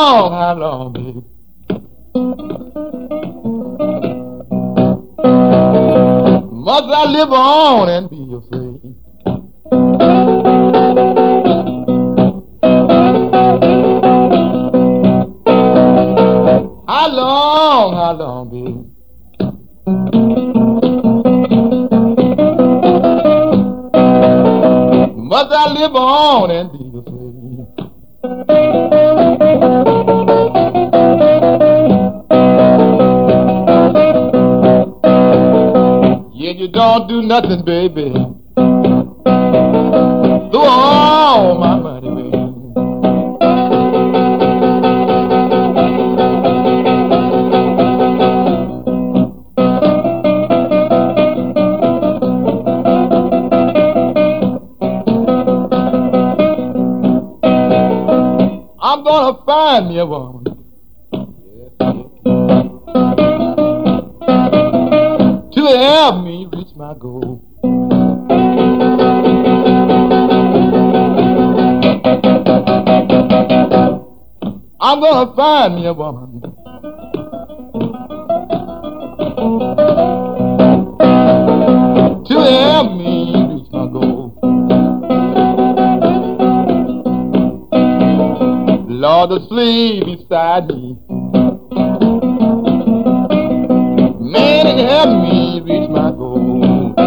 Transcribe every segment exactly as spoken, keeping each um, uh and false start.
long, how long, baby? Must I live on and be your slave? How long, how long, baby? Must I live on and be your slave? Yeah, you don't do nothing, baby. Throw all my money away. I'm gonna find me a woman. To help me reach my goal. I'm gonna find me a woman to help me reach my goal. Lord, asleep beside me, man, and help me reach my goal.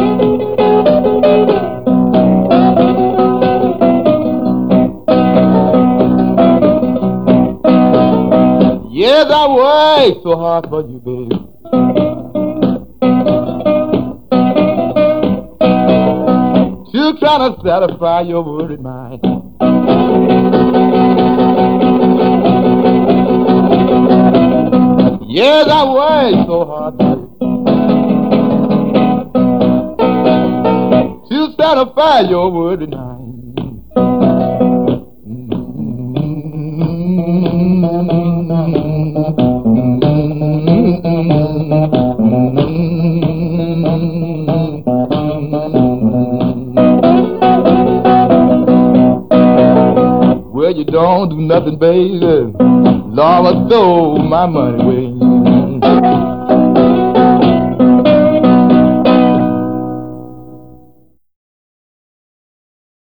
Yes, I work so hard for you, baby. Still trying to satisfy your worried mind. Yes, I work so hard, baby, to satisfy your worried mind. Well, you don't do nothing, baby. Lord, I throw my money away.